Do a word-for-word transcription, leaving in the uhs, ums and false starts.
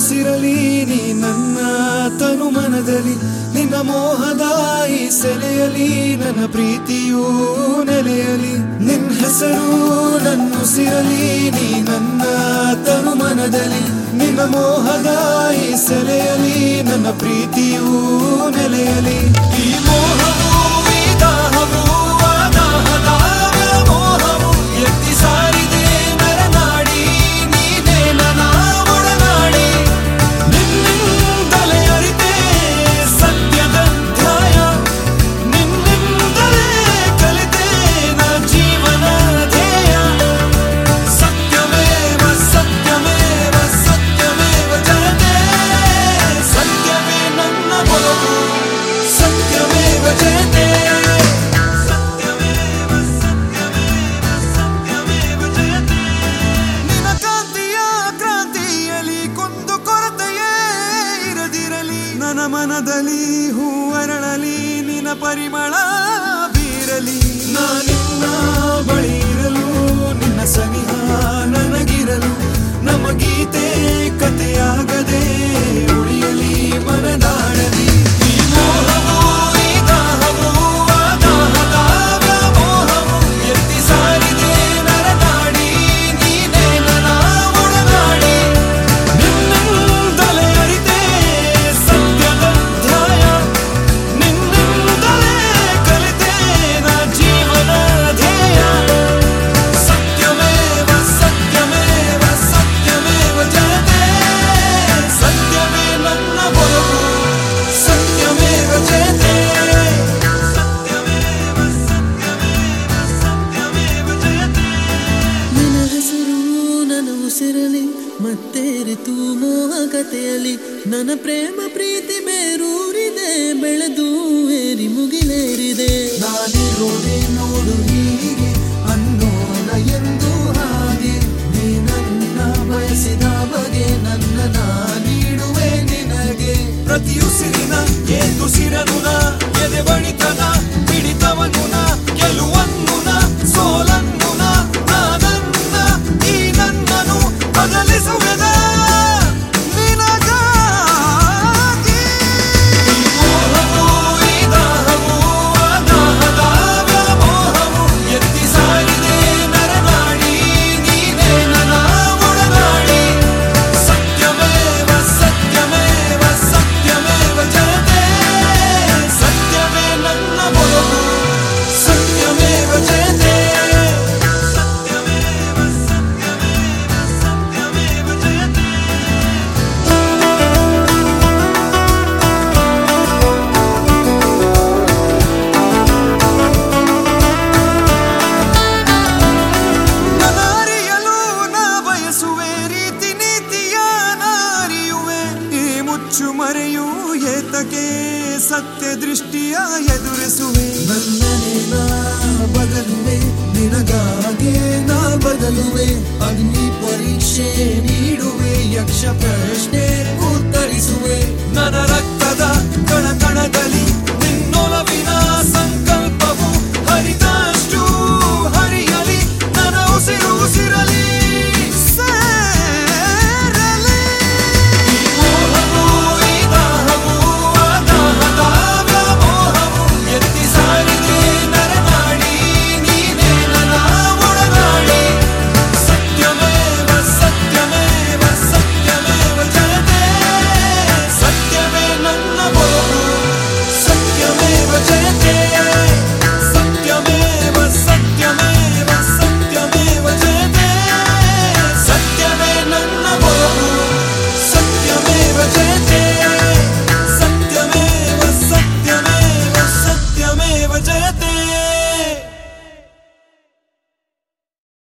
ಉಸಿರಲಿ ನೀ ನನ್ನ ತನು ಮನದಲ್ಲಿ ನಿನ್ನ ಮೋಹದ ಈ ಸೆಲೆಯಲಿ ನನ್ನ ಪ್ರೀತಿಯೂ ನೆಲೆಯಲಿ ನಿನ್ನ ಹೆಸರು ನನ್ನ ಉಸಿರಲಿ ನೀ ನನ್ನ ತನು ಮನದಲ್ಲಿ ನಿನ್ನ ಮೋಹದ ಈ ಸೆಲೆಯಲಿ ನನ್ನ ಪ್ರೀತಿಯೂ ನೆಲೆಯಲಿ ಈ ಮೋಹವು ಈ ದಾಹವು ಆ ದಾಹದ ವ್ಯಾಮೋಹವು ಎತ್ತಿ ಸಾರಿದೆ ನರನಾಡಿ ನೀನೇ ನನ್ನ ಒಡನಾಡಿ ನಿನ್ನಿಂದಲೇ ಅರಿತೆ ಸತ್ಯದ ಧ್ಯಾಯ ನಿನ್ನಿಂದಲೇ ಕಲಿತೆ ನ ಜೀವನ ಧ್ಯೇಯ ಸತ್ಯಮೇವ ಸತ್ಯಮೇವ ಸತ್ಯಮೇವ ಜಯತೆ ಸತ್ಯವೇ ನನ್ನ ಬದುಕು ಸತ್ಯಮೇವ ಜಯತೆ ಸತ್ಯಮೇವ ಸತ್ಯಮೇವ ಸತ್ಯಮೇವ ಜಯತೆ ನಿನ್ನ ಕಾಂತಿಯ ಕ್ರಾಂತಿಯಲ್ಲಿ ಕುಂದು ಕೊರತೆಯೇ ಇರದಿರಲಿ ನನ್ನ ಮನದಲ್ಲಿ ಹೂವರಳಲಿ ನಿನ್ನ ಪರಿಮಳ ಬೀರಲಿ ನಾನಿನ್ನ ಬಳಿ ಇರಲು ನಿನ್ನ ಸನಿಹ ನನಗಿರಲು ನಮ್ಮ ಗೀತೆ ಕಥೆಯಾಗದೆ ಉಳಿಯಲಿ ಮನದಾಳಲಿ ಈ ಮೋಹವು ಈ ದಾಹವು ಆ ದಾಹದ ವ್ಯಾಮೋಹವು ಎತ್ತಿ ಸಾರಿದೆ ನರನಾಡಿ ನೀನೇ ನನ್ನ ಒಡನಾಡಿ ನಿನ್ನಿಂದಲೇ ಅರಿತೆ ಸತ್ಯದ ಧ್ಯಾಯ ನಿನ್ನಿಂದಲೇ ಕಲಿತೆ ನ ಜೀವನ ಧ್ಯೇಯ ಸತ್ಯಮೇವ ಸತ್ಯಮೇವ ಸತ್ಯಮೇವ ಜಯತೆ ಸತ್ಯವೇ ನನ್ನ ಬದುಕು ಸತ್ಯಮೇವ ಜಯತೆ ಸತ್ಯಮೇವ ಸತ್ಯಮೇವ ಸತ್ಯಮೇವ ಜಯತೆ ನಿನ್ನ ಹೆಸರು ನನ್ನ ಉಸಿರಲಿ ಮತ್ತೇರಿತು ಮೋಹ ಕಥೆಯಲ್ಲಿ ನನ್ನ ಪ್ರೇಮ ಪ್ರೀತಿ ಬೇರೂರಿದೆ ಬೆಳೆದು ಏರಿ ಮುಗಿಲೇರಿದೆ ನಾನಿರೋದೆ ನೋಡು ಹೀಗೆ ಅನ್ನೋಣ ಎಂದು ಹಾಗೆ ನೀ ನನ್ನ ಬಯಸಿದ ಬಗೆ ನನ್ನ ನಾ ನೀಡುವೆ ನಿನಗೆ ಪ್ರತಿಯುಸಿರಿನ ಏದುಸಿರನು ನ ಎದೆ ಬಡಿತನ ಹಿಡಿತವನು ನ ಗೆಲುವನ್ನು ನ ಸೋಲನ್ನು ನ ನಾನನ್ನ ಈ ನನ್ನನು ಬದಲಿಸುವೆದ ನಿನಗಾಗಿ ಈ ಮೋಹವು ಈ ದಾಹವು ಆ ದಾಹದ ವ್ಯಾಮೋಹವು ಎತ್ತಿ ಸಾರಿದೆ ನರನಾಡಿ ನೀನೇ ನನ್ನ ಒಡನಾಡಿ ಸತ್ಯಮೇವ ಸತ್ಯಮೇವ ಸತ್ಯಮೇವ ಜಯತೆ ಸತ್ಯವೇ ನನ್ನ ಬದುಕು ಸತ್ಯಮೇವ ಜಯತೆ ಸತ್ಯಮೇವ ಸತ್ಯಮೇವ ಸತ್ಯಮೇವ ಜಯತೆ ನನಾರಿಯಲು ನಾ ಬಯಸುವೆ ರೀತಿ ನೀತಿಯ ನಾರಿಯುವೆ ಈ ಮುಚ್ಚು ಮರೆಯು ಏತಕ್ಕೆ ಸತ್ಯ ದೃಷ್ಟಿಯ ಎದುರಿಸುವೆ ನನ್ನನೆ ನಾ ಬದಲುವೆ ನಿನಗಾಗೆ ನಾ ಬದಲುವೆ ಅಗ್ನಿ ಪರೀಕ್ಷೆ ನೀಡುವೆ ಯಕ್ಷ ಪ್ರಶ್ನೆ ಉತ್ತರಿಸುವೆ ನನ್ನ ರಕ್ತ